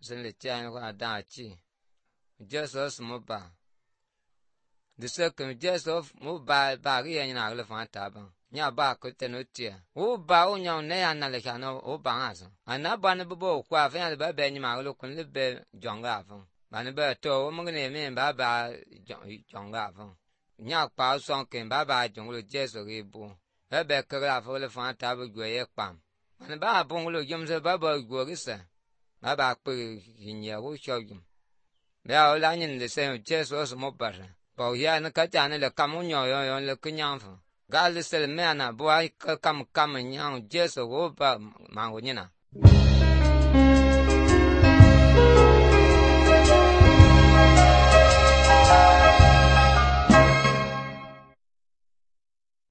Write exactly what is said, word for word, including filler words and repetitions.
Sin le tian ko ada chi. Jesus mo ba. De se que Jesus mo ba ba ri na le fa ta ba. Nya ba ko te no tia. O ba o nya ne ya na le ka no o ba aso. Ana ba ne bo kwa fa ya ba be ni ma lo kun le be jonga fa. Ba ne be to o mo ne me ba ba jonga fa. Nya pa so ken ba ba jong lo Jesus ri bu. Be be ka la fa le fa ta bu gwe ye pam. Ba ba bon lo yum se ba ba gwe ri se. Ba ba pe yin ye wo sho yum. Be a la nyin le se Jesus mo ba. Ba ya na ka ta ne le kam nyo yo yo le knyang fa. Gal sel mena boy kam kam nyang Jesus wo ba ma wo nyina.